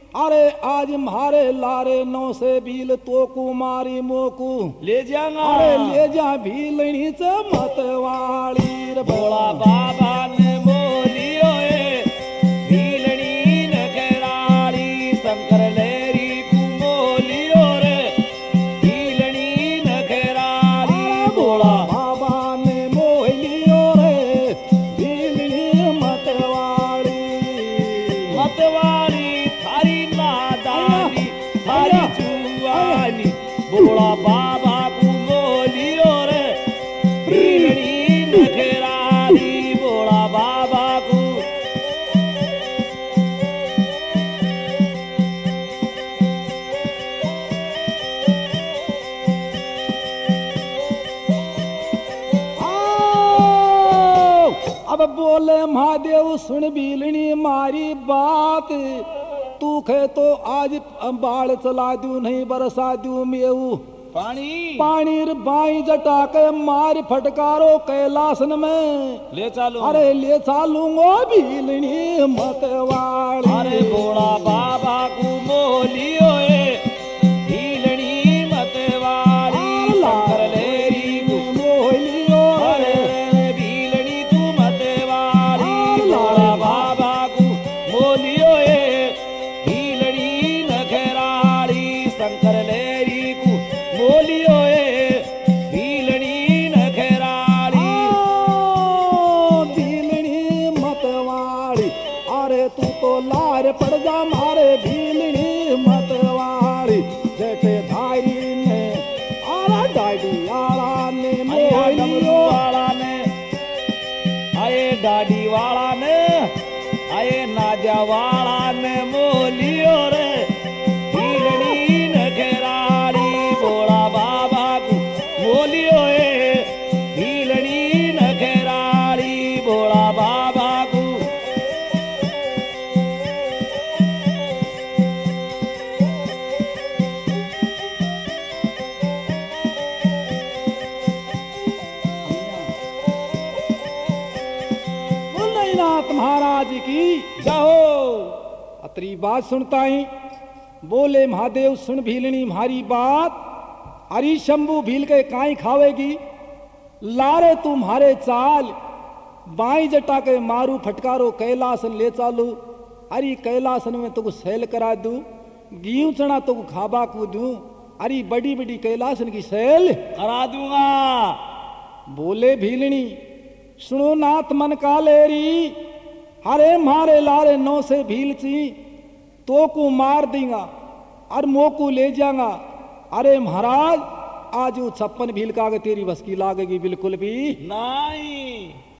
अरे आज मारे लारे नौ से भील तो कुमारी मोकू ले जाऊंगा। अरे ले जा भीलणी च मतवाली रे भोला बाबा ने बोलियो ए भीलनी नखराली शंकर लेरी को बोलियो रे भीलनी नखराली भोला बाबा ने मोहलियो रे भीलणी मतवाली मतवाली थारी नादानी थारी जुआनी भोला बाबा को बोलियो रे भीलनी नखराली भोला बाबा को आओ! अब बोले महादेव सुन भीलनी मारी बात तू खे तो आज बाढ़ चला दू नहीं बरसा दू मेऊ पानी पानी रे बाई जटा के मार फटकारो कैलासन में ले चालू। अरे ले चालूंगो भीलनी मतवाली अरे भोला बाबा को बोलियो ए भीलनी मतवाली शंकर लेरी को मोहलियो अरे रे भीलनी तू मतवाली भोला बाबा को बोलियो ए भीलनी नखराली शंकर लेरी को बोलियो ए भीलनी नखराली भीलनी मतवाली अरे तू तो लार पड़ जा मारे भीलनी मतवाली जैसे धारी ने आला डाडी आला ने आया डमरू मोहलियो वाला ने आए दाढ़ी वाला ने आए नाजा वाला ने मोलियो रे भीलनी नखराली भोला बाबा को मोलियो ए भीलनी नखराली भोला बाबा को नाथ महाराज की जाओ अतरी बात सुनता ही बोले महादेव सुन भीलनी हमारी बात अरे शंभू भील के काई खावेगी लारे तुम्हारे चाल बाई जटा के मारू फटकारो कैलासन ले चालू अरे कैलासन में तुको सैल करा दू गेहूं चना तुको खाबा को दू अरे बड़ी बड़ी कैलासन की सैल करा दूंगा। बोले भीलनी सुनो नाथ मन का लेरी अरे मारे लारे नौ से भील ची तो को मार देगा और मोकू ले जाऊंगा अरे महाराज आज वो 56 भील का आगे तेरी बस की लागेगी बिल्कुल भी नहीं